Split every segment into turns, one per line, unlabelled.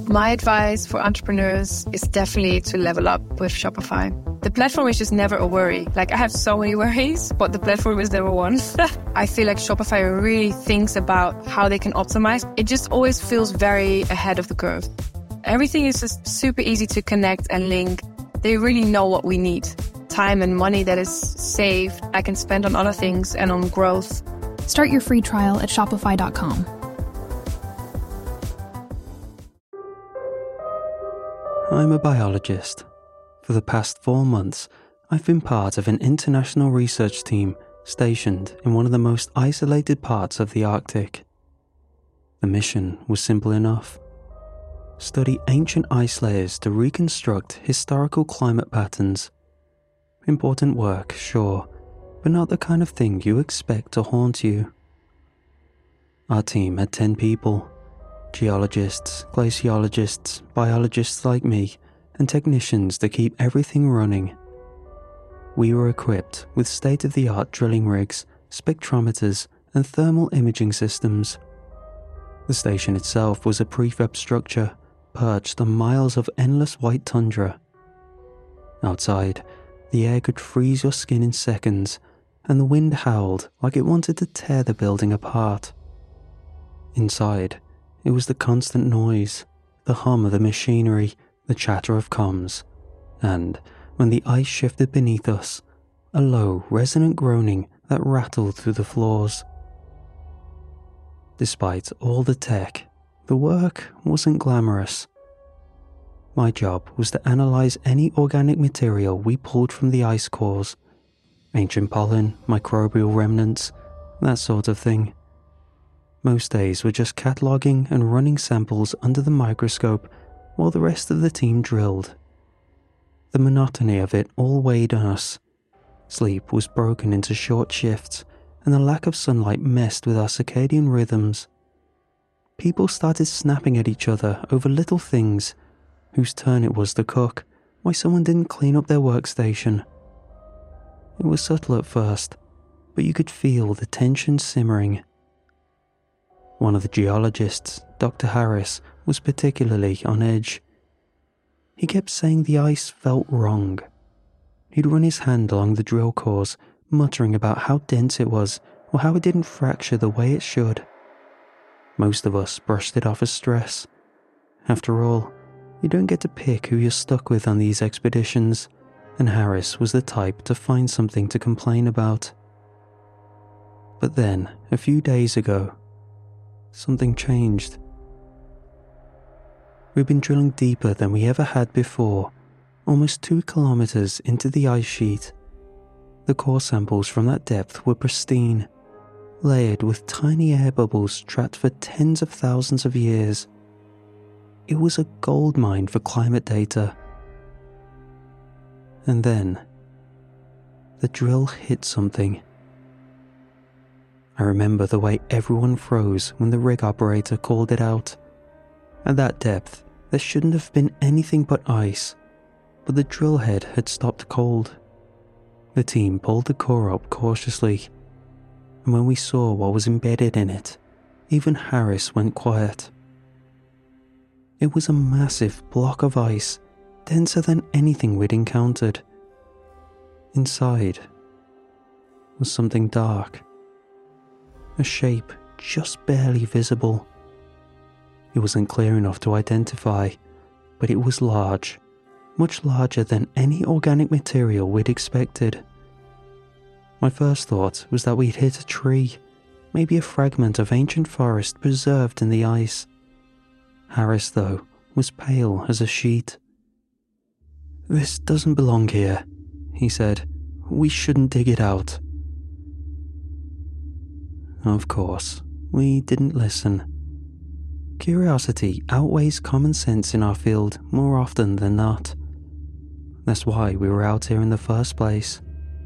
My advice for entrepreneurs is definitely to level up with Shopify. The platform is just never a worry. Like, I have so many worries, but the platform is never one. I feel like Shopify really thinks about how they can optimize. It just always feels very ahead of the curve. Everything is just super easy to connect and link. They really know what we need. Time and money that is saved, I can spend on other things and on growth.
Start your free trial at shopify.com.
I'm a biologist. For the past 4 months, I've been part of an international research team stationed in one of the most isolated parts of the Arctic. The mission was simple enough. Study ancient ice layers to reconstruct historical climate patterns. Important work, sure, but not the kind of thing you expect to haunt you. Our team had 10 people. Geologists, glaciologists, biologists like me, and technicians to keep everything running. We were equipped with state-of-the-art drilling rigs, spectrometers, and thermal imaging systems. The station itself was a prefab structure perched on miles of endless white tundra. Outside, the air could freeze your skin in seconds, and the wind howled like it wanted to tear the building apart. Inside, it was the constant noise, the hum of the machinery, the chatter of comms, and, when the ice shifted beneath us, a low, resonant groaning that rattled through the floors. Despite all the tech, the work wasn't glamorous. My job was to analyze any organic material we pulled from the ice cores, ancient pollen, microbial remnants, that sort of thing. Most days were just cataloguing and running samples under the microscope while the rest of the team drilled. The monotony of it all weighed on us. Sleep was broken into short shifts, and the lack of sunlight messed with our circadian rhythms. People started snapping at each other over little things, whose turn it was to cook, why someone didn't clean up their workstation. It was subtle at first, but you could feel the tension simmering. One of the geologists, Dr. Harris, was particularly on edge. He kept saying the ice felt wrong. He'd run his hand along the drill cores, muttering about how dense it was or how it didn't fracture the way it should. Most of us brushed it off as stress. After all, you don't get to pick who you're stuck with on these expeditions, and Harris was the type to find something to complain about. But then, a few days ago, something changed. We'd been drilling deeper than we ever had before, almost 2 kilometers into the ice sheet. The core samples from that depth were pristine, layered with tiny air bubbles trapped for tens of thousands of years. It was a gold mine for climate data. And then, the drill hit something. I remember the way everyone froze when the rig operator called it out. At that depth, there shouldn't have been anything but ice, but the drill head had stopped cold. The team pulled the core up cautiously, and when we saw what was embedded in it, even Harris went quiet. It was a massive block of ice, denser than anything we'd encountered. Inside was something dark. A shape just barely visible. It wasn't clear enough to identify, but it was large, much larger than any organic material we'd expected. My first thought was that we'd hit a tree, maybe a fragment of ancient forest preserved in the ice. Harris, though, was pale as a sheet. "This doesn't belong here," he said. "We shouldn't dig it out." Of course, we didn't listen. Curiosity outweighs common sense in our field more often than not. That's why we were out here in the first place.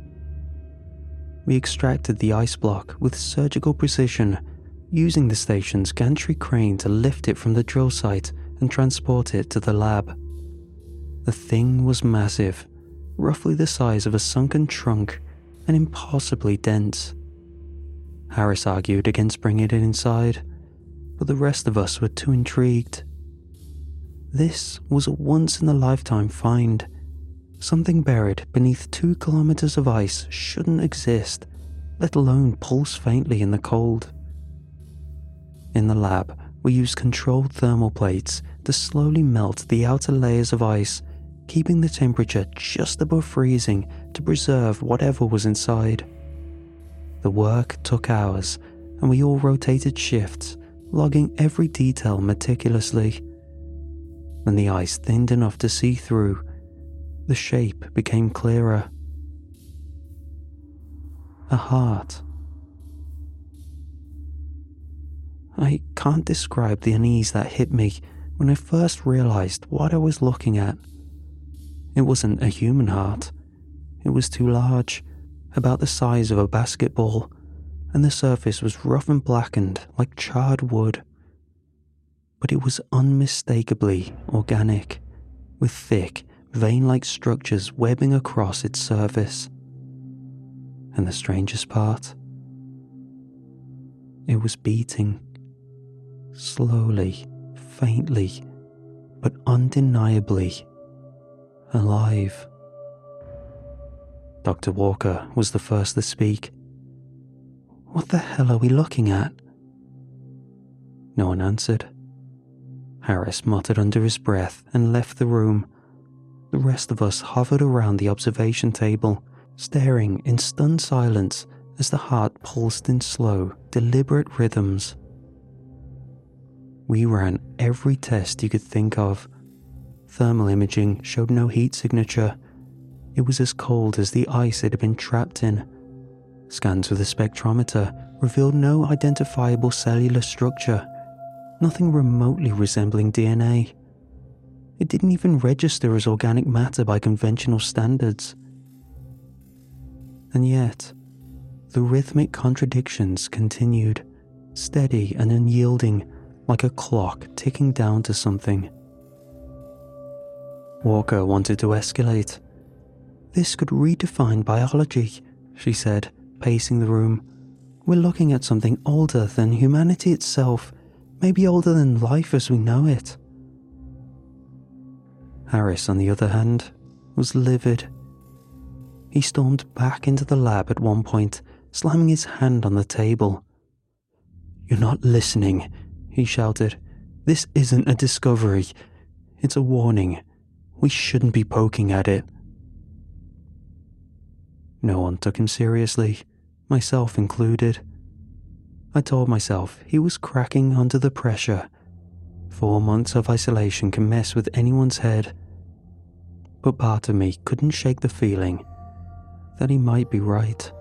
We extracted the ice block with surgical precision, using the station's gantry crane to lift it from the drill site and transport it to the lab. The thing was massive, roughly the size of a sunken trunk, and impossibly dense. Harris argued against bringing it inside, but the rest of us were too intrigued. This was a once-in-a-lifetime find. Something buried beneath 2 kilometers of ice shouldn't exist, let alone pulse faintly in the cold. In the lab, we used controlled thermal plates to slowly melt the outer layers of ice, keeping the temperature just above freezing to preserve whatever was inside. The work took hours, and we all rotated shifts, logging every detail meticulously. When the ice thinned enough to see through, the shape became clearer. A heart. I can't describe the unease that hit me when I first realized what I was looking at. It wasn't a human heart. It was too large, about the size of a basketball, and the surface was rough and blackened like charred wood. But it was unmistakably organic, with thick, vein-like structures webbing across its surface. And the strangest part? It was beating. Slowly, faintly, but undeniably alive. Dr. Walker was the first to speak. "What the hell are we looking at?" No one answered. Harris muttered under his breath and left the room. The rest of us hovered around the observation table, staring in stunned silence as the heart pulsed in slow, deliberate rhythms. We ran every test you could think of. Thermal imaging showed no heat signature. It was as cold as the ice it had been trapped in. Scans with a spectrometer revealed no identifiable cellular structure, nothing remotely resembling DNA. It didn't even register as organic matter by conventional standards. And yet, the rhythmic contradictions continued, steady and unyielding, like a clock ticking down to something. Walker wanted to escalate. "This could redefine biology," she said, pacing the room. "We're looking at something older than humanity itself, maybe older than life as we know it." Harris, on the other hand, was livid. He stormed back into the lab at one point, slamming his hand on the table. "You're not listening," he shouted. "This isn't a discovery. It's a warning. We shouldn't be poking at it." No one took him seriously, myself included. I told myself he was cracking under the pressure. 4 months of isolation can mess with anyone's head. But part of me couldn't shake the feeling that he might be right.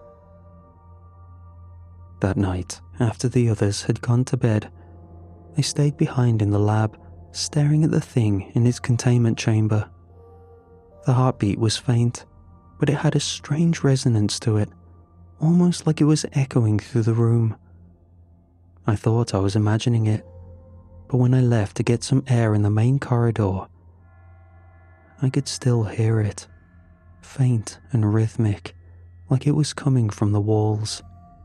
That night, after the others had gone to bed, I stayed behind in the lab, staring at the thing in its containment chamber. The heartbeat was faint, but it had a strange resonance to it, almost like it was echoing through the room. I thought I was imagining it, but when I left to get some air in the main corridor, I could still hear it, faint and rhythmic, like it was coming from the walls.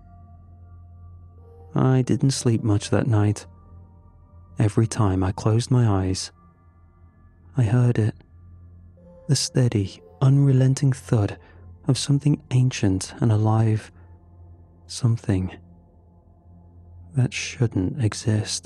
I didn't sleep much that night. Every time I closed my eyes, I heard it. The steady, unrelenting thud of something ancient and alive. Something that shouldn't exist.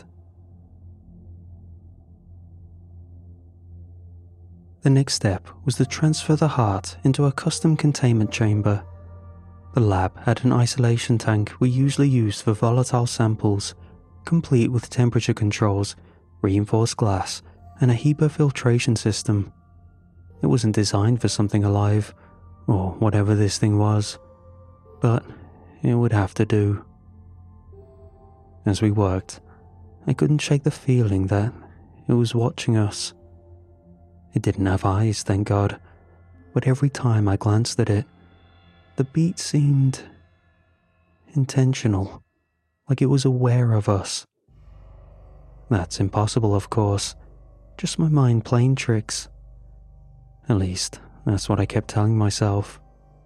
The next step was to transfer the heart into a custom containment chamber. The lab had an isolation tank we usually used for volatile samples, complete with temperature controls, reinforced glass, and a HEPA filtration system. It wasn't designed for something alive, or whatever this thing was, but it would have to do. As we worked, I couldn't shake the feeling that it was watching us. It didn't have eyes, thank God, but every time I glanced at it, the beat seemed intentional, like it was aware of us. That's impossible, of course, just my mind playing tricks. At least, that's what I kept telling myself.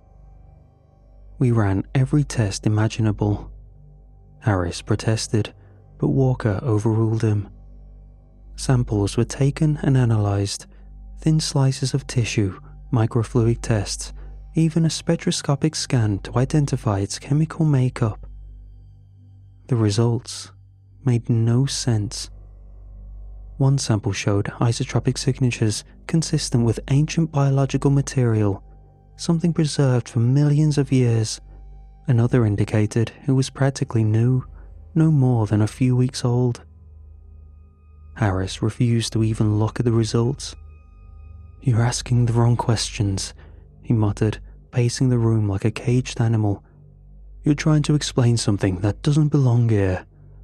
We ran every test imaginable. Harris protested, but Walker overruled him. Samples were taken and analysed, thin slices of tissue, microfluidic tests, even a spectroscopic scan to identify its chemical makeup. The results made no sense. One sample showed isotropic signatures consistent with ancient biological material, something preserved for millions of years. Another indicated it was practically new, no more than a few weeks old. Harris refused to even look at the results. "You're asking the wrong questions," he muttered, pacing the room like a caged animal. "You're trying to explain something that doesn't belong here."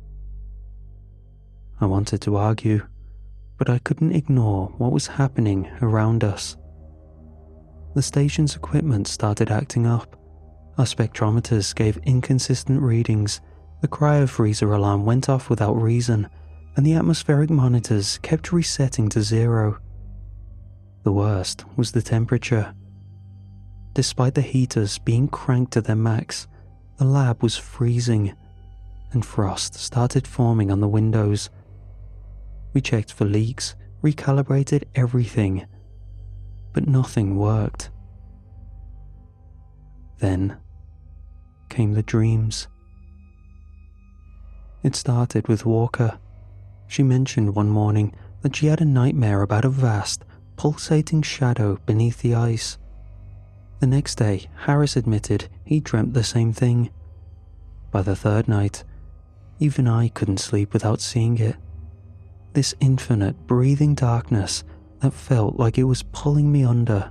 I wanted to argue, but I couldn't ignore what was happening around us. The station's equipment started acting up. Our spectrometers gave inconsistent readings, the cryofreezer alarm went off without reason, and the atmospheric monitors kept resetting to 0. The worst was the temperature. Despite the heaters being cranked to their max, the lab was freezing, and frost started forming on the windows. We checked for leaks, recalibrated everything, but nothing worked. Then came the dreams. It started with Walker. She mentioned one morning that she had a nightmare about a vast, pulsating shadow beneath the ice. The next day, Harris admitted he dreamt the same thing. By the third night, even I couldn't sleep without seeing it. This infinite, breathing darkness that felt like it was pulling me under.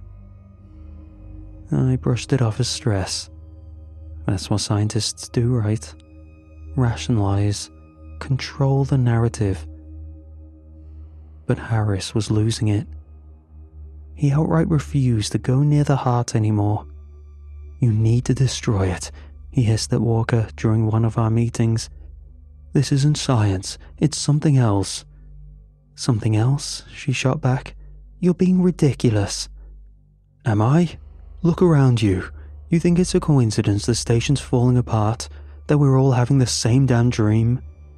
I brushed it off as stress. That's what scientists do, right? Rationalize, control the narrative. But Harris was losing it. He outright refused to go near the heart anymore. "You need to destroy it," he hissed at Walker during one of our meetings. "This isn't science, it's something else." "Something else?" she shot back. "You're being ridiculous." "Am I? Look around you. You think it's a coincidence the station's falling apart, that we're all having the same damn dream?"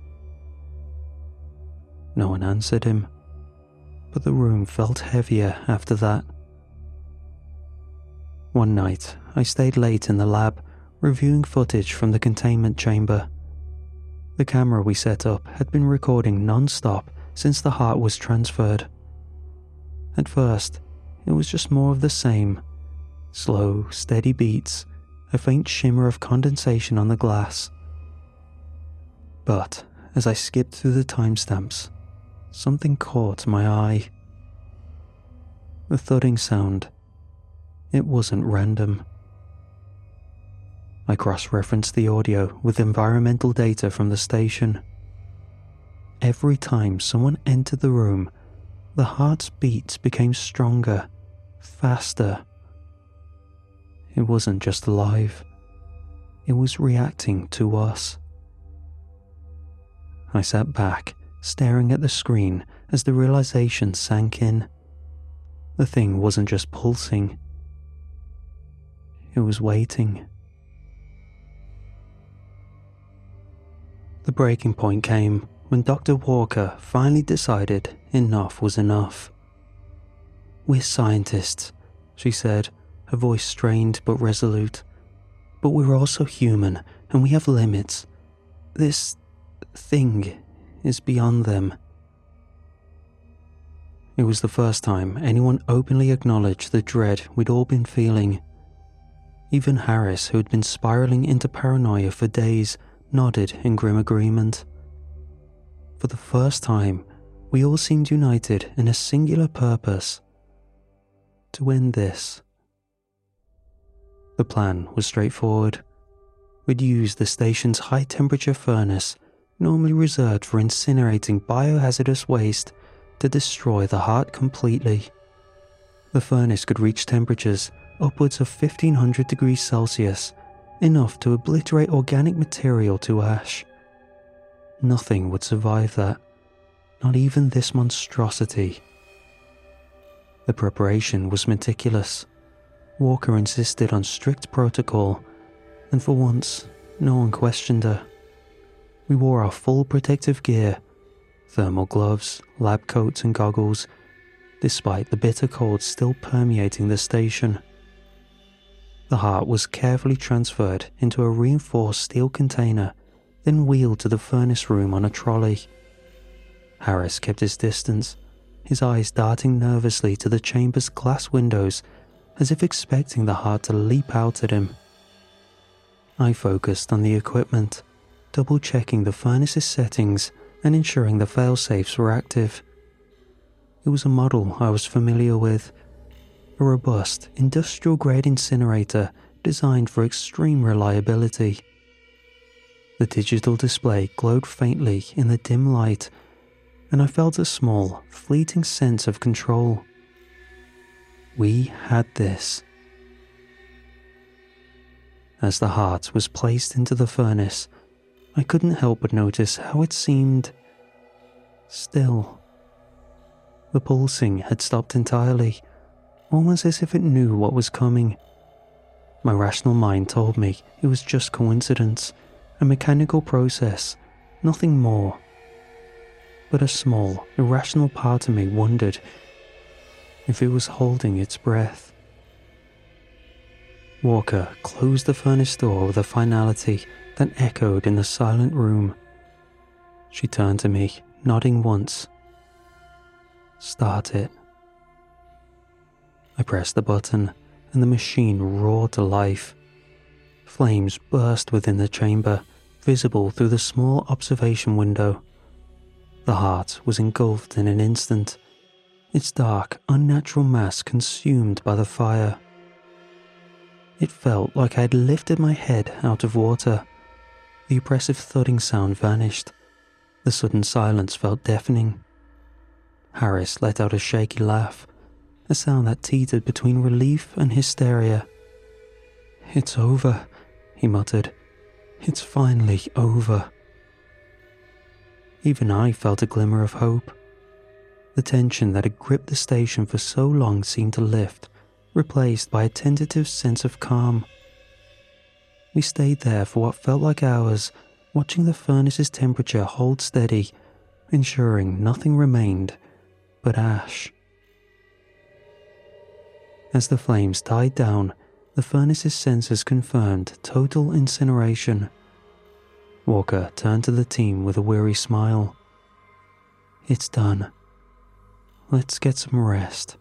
No one answered him, but the room felt heavier after that. One night, I stayed late in the lab, reviewing footage from the containment chamber. The camera we set up had been recording non-stop since the heart was transferred. At first, it was just more of the same. Slow, steady beats, a faint shimmer of condensation on the glass. But as I skipped through the timestamps, something caught my eye. The thudding sound. It wasn't random. I cross-referenced the audio with environmental data from the station. Every time someone entered the room, the heart's beats became stronger, faster. It wasn't just alive. It was reacting to us. I sat back, staring at the screen as the realization sank in. The thing wasn't just pulsing. It was waiting. The breaking point came when Dr. Walker finally decided enough was enough. "We're scientists," she said, her voice strained but resolute. "But we're also human, and we have limits. This thing is beyond them." It was the first time anyone openly acknowledged the dread we'd all been feeling. Even Harris, who had been spiraling into paranoia for days, nodded in grim agreement. For the first time, we all seemed united in a singular purpose: to end this. The plan was straightforward. We'd use the station's high-temperature furnace, normally reserved for incinerating biohazardous waste, to destroy the heart completely. The furnace could reach temperatures upwards of 1500 degrees Celsius, enough to obliterate organic material to ash. Nothing would survive that, not even this monstrosity. The preparation was meticulous. Walker insisted on strict protocol, and for once, no one questioned her. We wore our full protective gear, Thermal gloves, lab coats and goggles, despite the bitter cold still permeating the station. The heart was carefully transferred into a reinforced steel container, then wheeled to the furnace room on a trolley. Harris kept his distance, his eyes darting nervously to the chamber's glass windows as if expecting the heart to leap out at him. I focused on the equipment, double-checking the furnace's settings and ensuring the fail-safes were active. It was a model I was familiar with, a robust, industrial-grade incinerator designed for extreme reliability. The digital display glowed faintly in the dim light, and I felt a small, fleeting sense of control. We had this. As the heart was placed into the furnace, I couldn't help but notice how it seemed still. The pulsing had stopped entirely, almost as if it knew what was coming. My rational mind told me it was just coincidence, a mechanical process, nothing more. But a small, irrational part of me wondered if it was holding its breath. Walker closed the furnace door with a finality that echoed in the silent room. She turned to me, nodding once. "Start it." I pressed the button, and the machine roared to life. Flames burst within the chamber, visible through the small observation window. The heart was engulfed in an instant, its dark, unnatural mass consumed by the fire. It felt like I had lifted my head out of water. The oppressive thudding sound vanished. The sudden silence felt deafening. Harris let out a shaky laugh, a sound that teetered between relief and hysteria. "It's over," he muttered. "It's finally over." Even I felt a glimmer of hope. The tension that had gripped the station for so long seemed to lift, replaced by a tentative sense of calm. We stayed there for what felt like hours, watching the furnace's temperature hold steady, ensuring nothing remained but ash. As the flames died down, the furnace's sensors confirmed total incineration. Walker turned to the team with a weary smile. "It's done. Let's get some rest."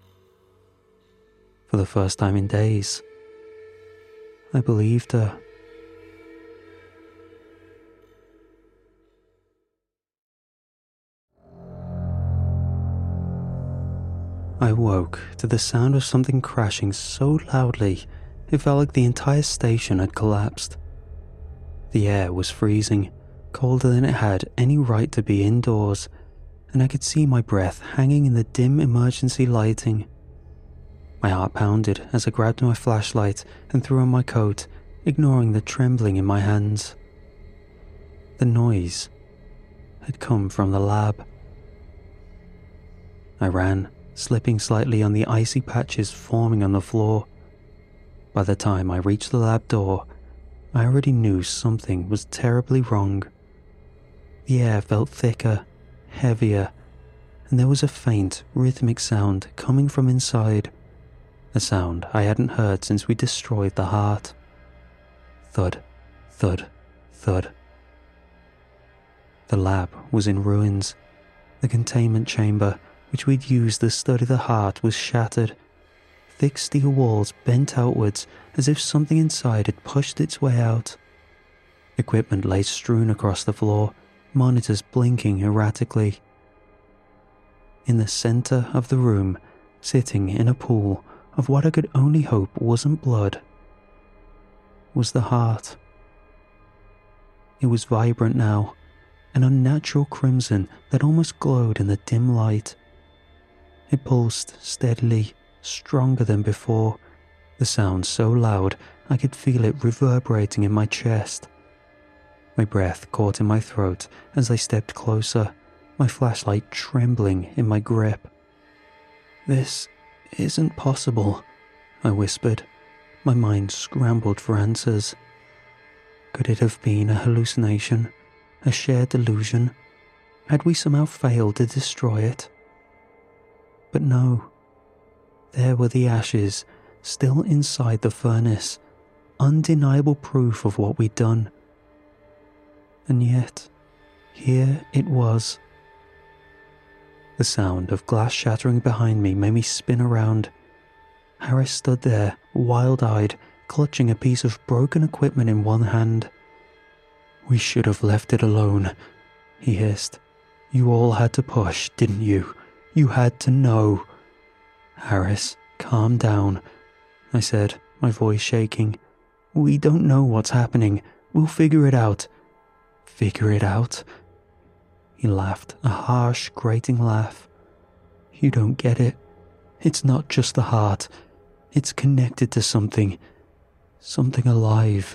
For the first time in days, I believed her. I woke to the sound of something crashing so loudly it felt like the entire station had collapsed. The air was freezing, colder than it had any right to be indoors, and I could see my breath hanging in the dim emergency lighting. My heart pounded as I grabbed my flashlight and threw on my coat, ignoring the trembling in my hands. The noise had come from the lab. I ran, slipping slightly on the icy patches forming on the floor. By the time I reached the lab door, I already knew something was terribly wrong. The air felt thicker, heavier, and there was a faint, rhythmic sound coming from inside, a sound I hadn't heard since we destroyed the heart. Thud, thud, thud. The lab was in ruins. The containment chamber, which we'd used to study the heart, was shattered. Thick steel walls bent outwards as if something inside had pushed its way out. Equipment lay strewn across the floor, monitors blinking erratically. In the center of the room, sitting in a pool of what I could only hope wasn't blood, was the heart. It was vibrant now, an unnatural crimson that almost glowed in the dim light. It pulsed steadily, stronger than before, the sound so loud I could feel it reverberating in my chest. My breath caught in my throat as I stepped closer, my flashlight trembling in my grip. "This isn't possible," I whispered. My mind scrambled for answers. Could it have been a hallucination, a shared delusion, Had we somehow failed to destroy it? But no. There were the ashes, still inside the furnace, undeniable proof of what we'd done. And yet, here it was. The sound of glass shattering behind me made me spin around. Harris stood there, wild-eyed, clutching a piece of broken equipment in one hand. "We should have left it alone," he hissed. "You all had to push, didn't you? You had to know." "Harris, calm down," I said, my voice shaking. "We don't know what's happening. We'll figure it out." "Figure it out?" He laughed, a harsh, grating laugh. "You don't get it. It's not just the heart. It's connected to something. Something alive."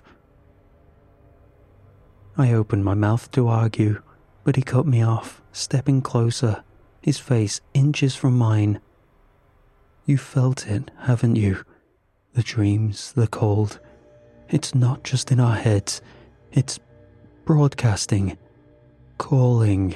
I opened my mouth to argue, but he cut me off, stepping closer, his face inches from mine. "You felt it, haven't you? The dreams, the cold. It's not just in our heads. It's broadcasting. Calling."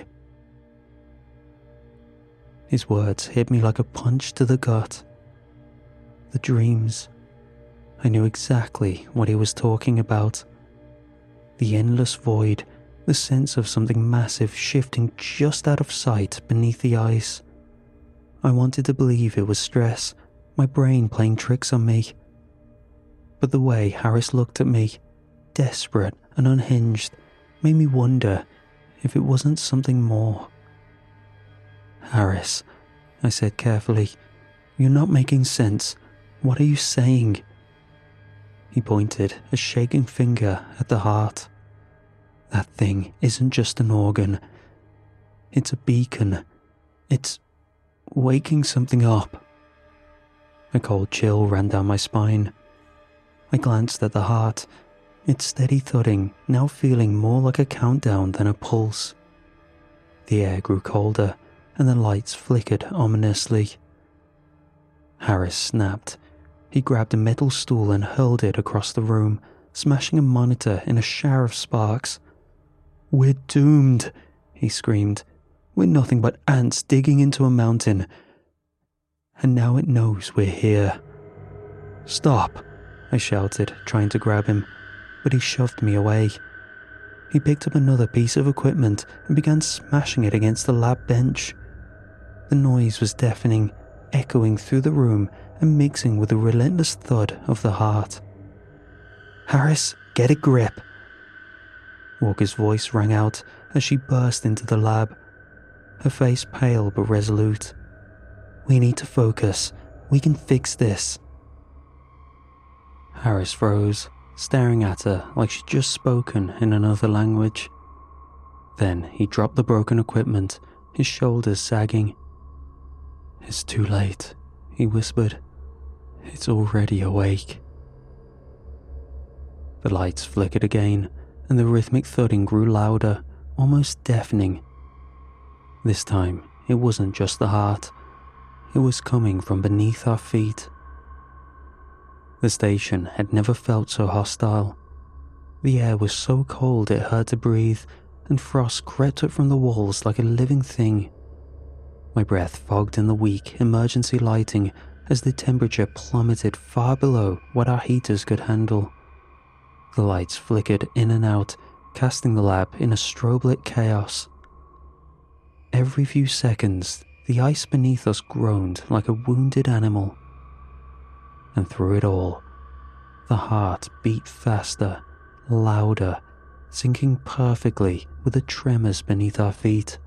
His words hit me like a punch to the gut. The dreams. I knew exactly what he was talking about. The endless void, the sense of something massive shifting just out of sight beneath the ice. I wanted to believe it was stress, my brain playing tricks on me. But the way Harris looked at me, desperate and unhinged, made me wonder if it wasn't something more. "Harris," I said carefully, "you're not making sense. What are you saying?" He pointed a shaking finger at the heart. "That thing isn't just an organ. It's a beacon. It's waking something up." A cold chill ran down my spine. I glanced at the heart, its steady thudding now feeling more like a countdown than a pulse. The air grew colder, and the lights flickered ominously. Harris snapped. He grabbed a metal stool and hurled it across the room, smashing a monitor in a shower of sparks. "We're doomed," he screamed. "We're nothing but ants digging into a mountain. And now it knows we're here." "Stop," I shouted, trying to grab him, but he shoved me away. He picked up another piece of equipment and began smashing it against the lab bench. The noise was deafening, echoing through the room and mixing with the relentless thud of the heart. "Harris, get a grip." Walker's voice rang out as she burst into the lab, her face pale but resolute. "We need to focus. We can fix this." Harris froze, staring at her like she'd just spoken in another language. Then he dropped the broken equipment, his shoulders sagging. "It's too late," he whispered. "It's already awake." The lights flickered again, and the rhythmic thudding grew louder, almost deafening. This time, it wasn't just the heart. It was coming from beneath our feet. The station had never felt so hostile. The air was so cold it hurt to breathe, and frost crept up from the walls like a living thing. My breath fogged in the weak emergency lighting as the temperature plummeted far below what our heaters could handle. The lights flickered in and out, casting the lab in a strobe-lit chaos. Every few seconds, the ice beneath us groaned like a wounded animal. And through it all, the heart beat faster, louder, syncing perfectly with the tremors beneath our feet.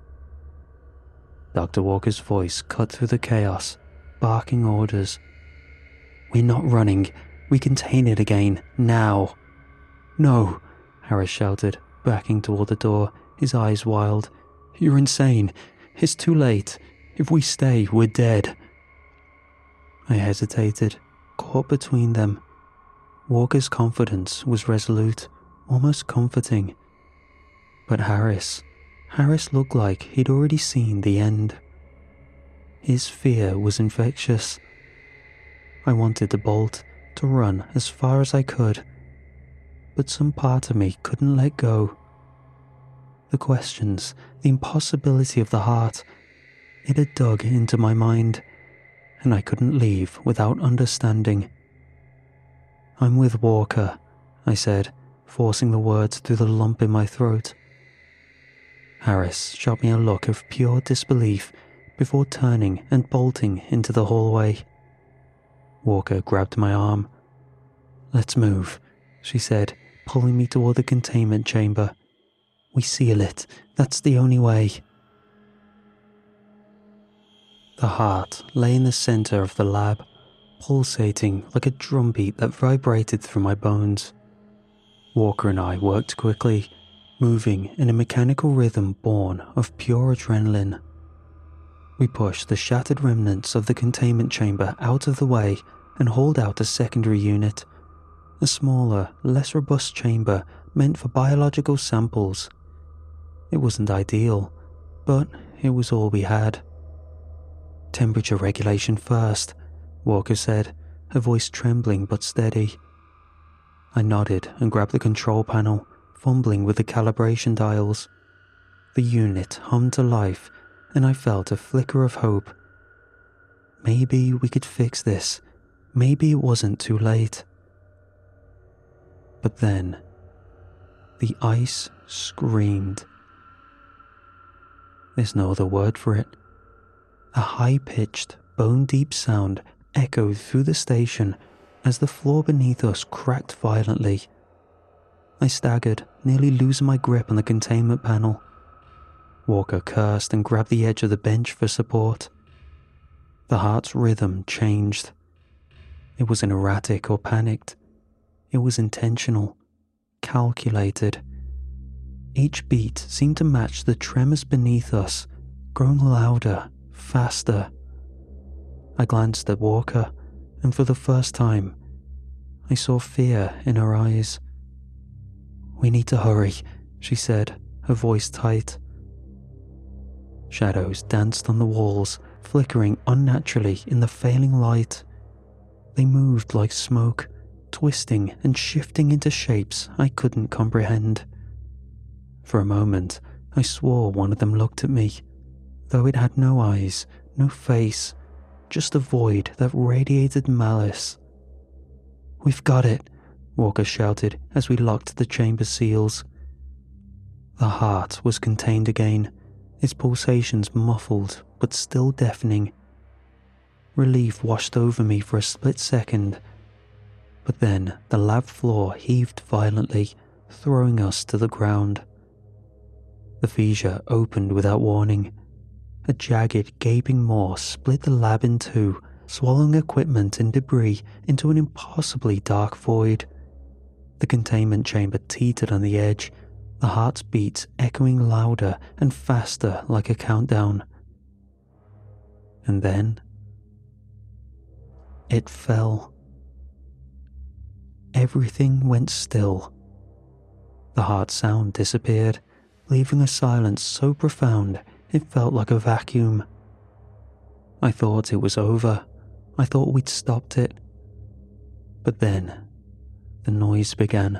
Dr. Walker's voice cut through the chaos, barking orders. "We're not running. We contain it again, now." "No," Harris shouted, backing toward the door, his eyes wild. "You're insane. It's too late. If we stay, we're dead." I hesitated, caught between them. Walker's confidence was resolute, almost comforting. But Harris looked like he'd already seen the end. His fear was infectious. I wanted to bolt, to run as far as I could, but some part of me couldn't let go. the questions, the impossibility of the heart. It had dug into my mind, and I couldn't leave without understanding. "I'm with Walker," I said, forcing the words through the lump in my throat. Harris shot me a look of pure disbelief before turning and bolting into the hallway. Walker grabbed my arm. "Let's move," she said, pulling me toward the containment chamber. "We seal it. That's the only way." The heart lay in the center of the lab, pulsating like a drumbeat that vibrated through my bones. Walker and I worked quickly, moving in a mechanical rhythm born of pure adrenaline. We pushed the shattered remnants of the containment chamber out of the way and hauled out a secondary unit, a smaller, less robust chamber meant for biological samples. It wasn't ideal, but it was all we had. "Temperature regulation first," Walker said, her voice trembling but steady. I nodded and grabbed the control panel, fumbling with the calibration dials. The unit hummed to life, and I felt a flicker of hope. Maybe we could fix this. Maybe it wasn't too late. But then, the ice screamed. There's no other word for it. A high-pitched, bone-deep sound echoed through the station as the floor beneath us cracked violently. I staggered, nearly losing my grip on the containment panel. Walker cursed and grabbed the edge of the bench for support. The heart's rhythm changed. It wasn't erratic or panicked. It was intentional, calculated. Each beat seemed to match the tremors beneath us, growing louder, faster. I glanced at Walker, and for the first time, I saw fear in her eyes. "We need to hurry," she said, her voice tight. Shadows danced on the walls, flickering unnaturally in the failing light. They moved like smoke, twisting and shifting into shapes I couldn't comprehend. For a moment, I swore one of them looked at me, though it had no eyes, no face, just a void that radiated malice. "We've got it," Walker shouted as we locked the chamber seals. The heart was contained again, its pulsations muffled but still deafening. Relief washed over me for a split second, but then the lab floor heaved violently, throwing us to the ground. The fissure opened without warning. A jagged, gaping maw split the lab in two, swallowing equipment and debris into an impossibly dark void. The containment chamber teetered on the edge, the heart's beats echoing louder and faster like a countdown. And then it fell. Everything went still. The heart sound disappeared, leaving a silence so profound it felt like a vacuum. I thought it was over. I thought we'd stopped it. But then, the noise began.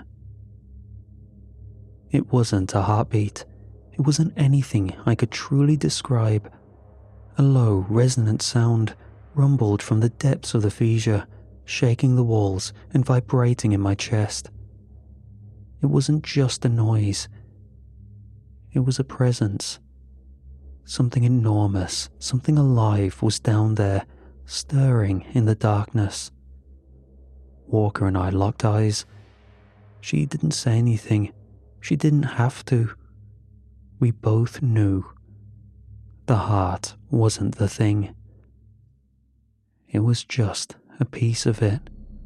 It wasn't a heartbeat. It wasn't anything I could truly describe. A low, resonant sound rumbled from the depths of the fissure, shaking the walls and vibrating in my chest. It wasn't just a noise. It was a presence. Something enormous, something alive was down there, stirring in the darkness. Walker and I locked eyes. She didn't say anything. She didn't have to. We both knew. The heart wasn't the thing. It was just a piece of it.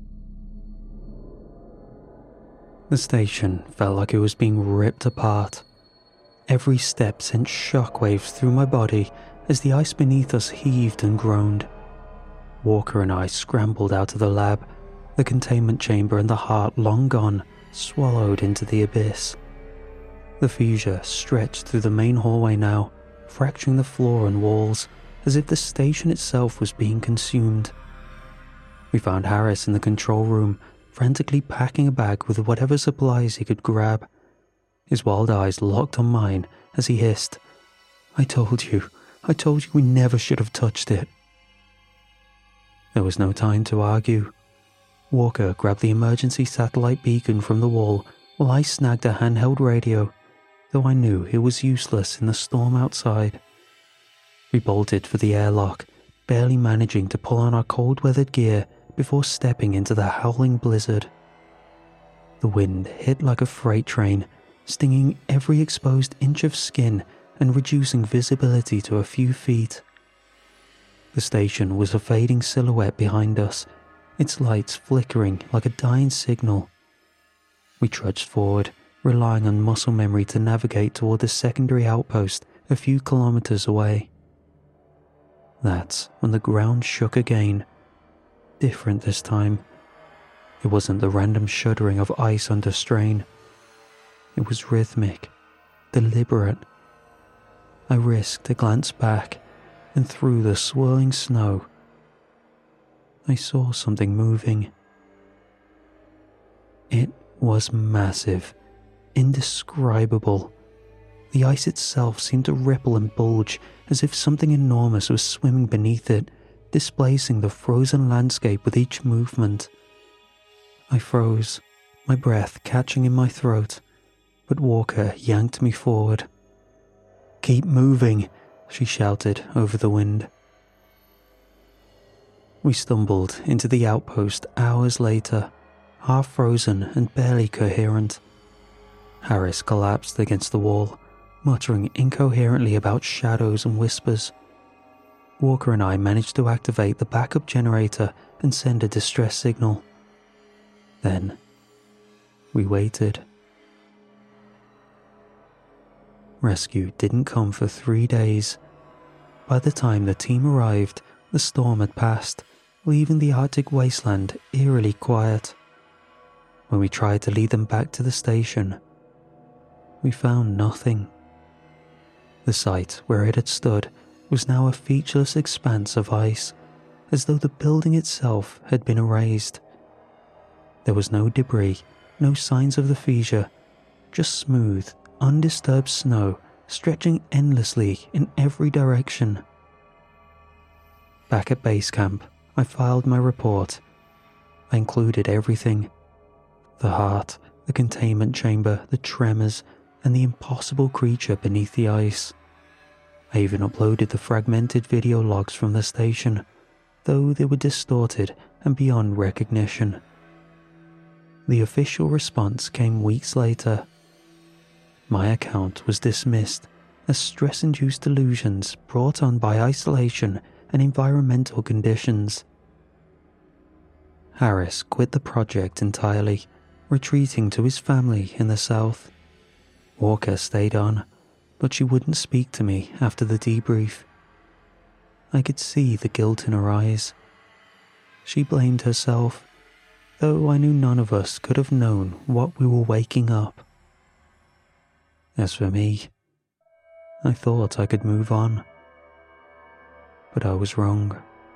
The station felt like it was being ripped apart. Every step sent shockwaves through my body as the ice beneath us heaved and groaned. Walker and I scrambled out of the lab, the containment chamber and the heart long gone, swallowed into the abyss. The fissure stretched through the main hallway now, fracturing the floor and walls, as if the station itself was being consumed. We found Harris in the control room, frantically packing a bag with whatever supplies he could grab. his wild eyes locked on mine as he hissed, I told you we never should have touched it." There was no time to argue. Walker grabbed the emergency satellite beacon from the wall while I snagged a handheld radio, though I knew it was useless in the storm outside. We bolted for the airlock, barely managing to pull on our cold-weathered gear before stepping into the howling blizzard. The wind hit like a freight train, stinging every exposed inch of skin and reducing visibility to a few feet. The station was a fading silhouette behind us, its lights flickering like a dying signal. We trudged forward, relying on muscle memory to navigate toward the secondary outpost a few kilometers away. That's when the ground shook again. Different this time. It wasn't the random shuddering of ice under strain. It was rhythmic, deliberate. I risked a glance back, and through the swirling snow, I saw something moving. It was massive, indescribable. The ice itself seemed to ripple and bulge as if something enormous was swimming beneath it, displacing the frozen landscape with each movement. I froze, my breath catching in my throat, but Walker yanked me forward. "Keep moving," she shouted over the wind. We stumbled into the outpost hours later, half frozen and barely coherent. Harris collapsed against the wall, muttering incoherently about shadows and whispers. Walker and I managed to activate the backup generator and send a distress signal. Then, we waited. Rescue didn't come for 3 days. By the time the team arrived, the storm had passed, leaving the Arctic wasteland eerily quiet. When we tried to lead them back to the station, we found nothing. The site where it had stood was now a featureless expanse of ice, as though the building itself had been erased. There was no debris, no signs of the fissure, just smooth, undisturbed snow stretching endlessly in every direction. Back at base camp, I filed my report. I included everything: the heart, the containment chamber, the tremors, and the impossible creature beneath the ice. I even uploaded the fragmented video logs from the station, though they were distorted and beyond recognition. The official response came weeks later. My account was dismissed as stress-induced delusions brought on by isolation and environmental conditions. Harris quit the project entirely, retreating to his family in the south. Walker stayed on, but she wouldn't speak to me after the debrief. I could see the guilt in her eyes. She blamed herself, though I knew none of us could have known what we were waking up. As for me, I thought I could move on. But I was wrong.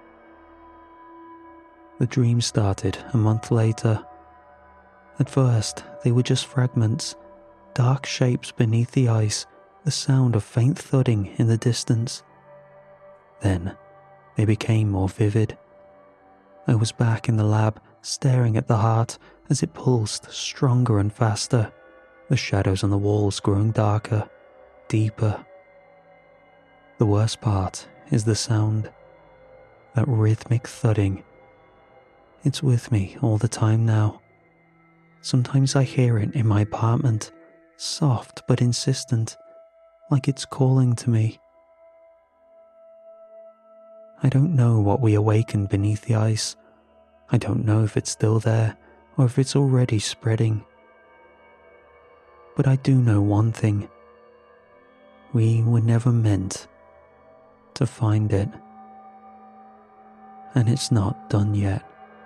The dream started a month later. At first, they were just fragments, dark shapes beneath the ice, the sound of faint thudding in the distance. Then, they became more vivid. I was back in the lab, staring at the heart as it pulsed stronger and faster, the shadows on the walls growing darker, deeper. The worst part is the sound, that rhythmic thudding. It's with me all the time now. Sometimes I hear it in my apartment, soft but insistent, like it's calling to me. I don't know what we awakened beneath the ice. I don't know if it's still there or if it's already spreading. But I do know one thing. We were never meant to find it. And it's not done yet.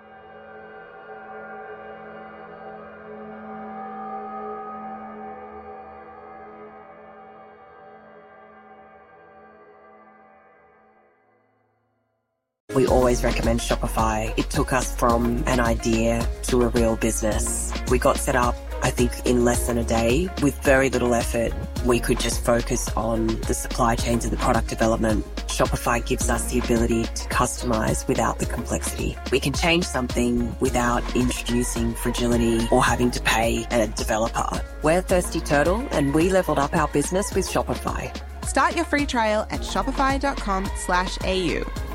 We always recommend Shopify. It took us from an idea to a real business. We got set up I think in less than a day, with very little effort, we could just focus on the supply chains and the product development. Shopify gives us the ability to customize without the complexity. We can change something without introducing fragility or having to pay a developer. We're Thirsty Turtle, and we leveled up our business with Shopify.
Start your free trial at shopify.com/AU.